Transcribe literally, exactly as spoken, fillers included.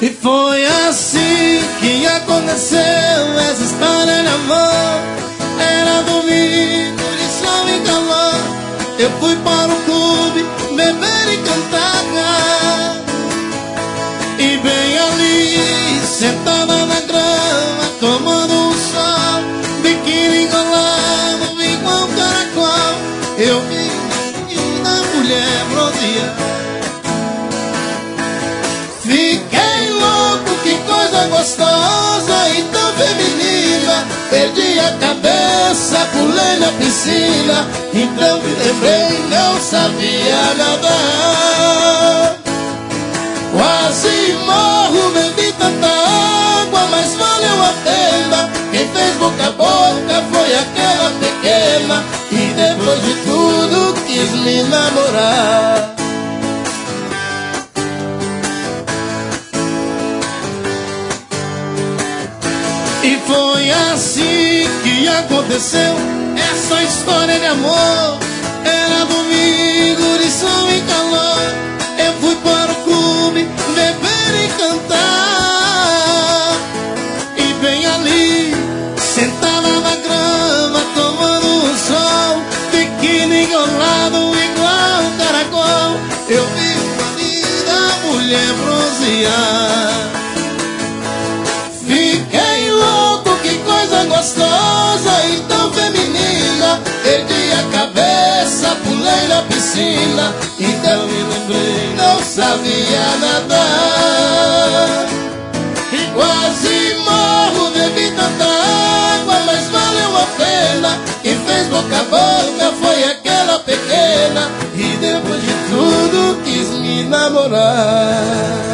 E foi assim que aconteceu essa história de amor. Era domingo de sol e calor. Eu fui para o clube beber e cantar. E bem ali, sentada na grama, tomando um sol, biquíni enrolado, igual um caracol. Eu vi uma mulher bronzeada. Fiquei louco, que coisa gostosa e tão feminina. Perdi a cabeça, pulei na piscina. Então me lembrei, não sabia nadar. Quase morro, bebi tanta água, mas valeu a pena. Quem fez boca a boca foi aquela pequena. E depois de tudo quis me namorar. E foi assim que aconteceu essa história de amor. Era domingo de sol e calor. Eu fui para o clube beber e cantar. E bem ali, sentada na grama, tomando um sol, biquíni enrolado igual um caracol. Eu vi uma linda mulher bronzeada. Fiquei louco, que coisa gostosa e tão feminina. Perdi a cabeça, pulei na piscina. Então me lembrei, não sabia nadar. E quase morro, bebi tanta água, mas valeu a pena. Quem fez boca a boca foi aquela pequena. E depois de tudo quis me namorar.